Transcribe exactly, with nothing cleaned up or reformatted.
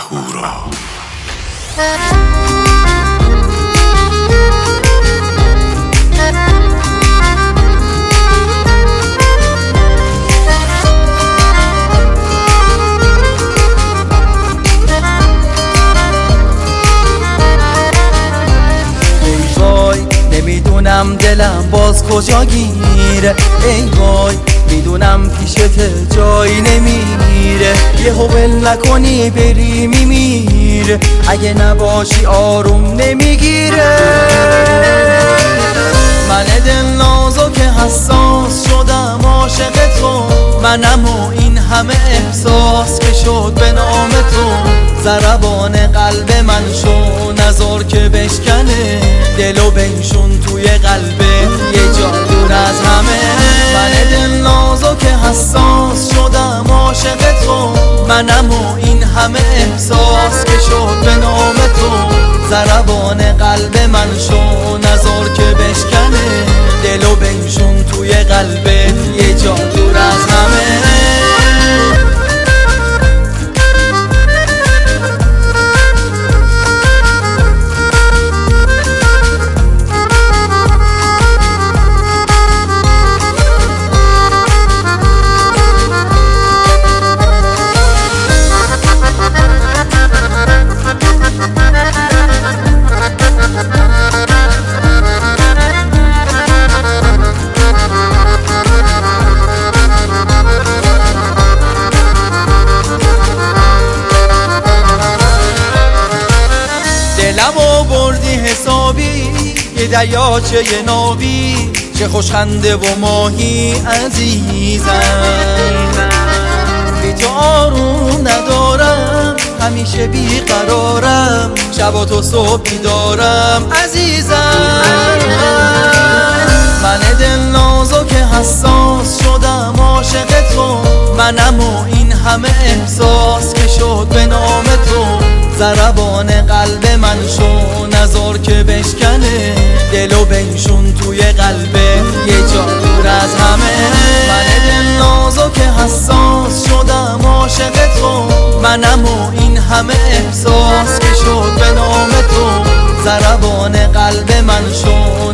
اهورا. نمیدونم دلم باز کجا گیره، ای وای میدونم پیشت جایی نمیره. یه ول نکنی بری میمیره، اگه نباشی آروم نمیگیره. من دل نازک حساس شدم عاشق تو، منم و این همه احساس که شد به نام تو. ضربان قلب من شو نذار که بشکنه، دلو بنشون توی قلبه یه جا دور از همه. من دل نازک حساس شدم عاشق تو، منم و این همه احساس که شد به نام تو. ضربان قلب من شو نذار که بشکنه، دلو بنشون توی قلبه یه جا دور از همه. دلم آوردی حسابی یه دریاچه یه ناوی، چه خوشخنده و ماهی عزیزم. بی تو آروم ندارم، همیشه بیقرارم، شب و تو صبح بیدارم عزیزم. من دل نازک حساس شدم عاشق تو، منم و این همه احساس که شد به نام تو. ضربان قلب من شو نذار که بشکنه، دلو بنشون توی قلبه یه جا دور از همه. من دل نازک حساس شدم عاشق تو، منم و این همه احساس که شد به نام تو. ضربان قلب من شو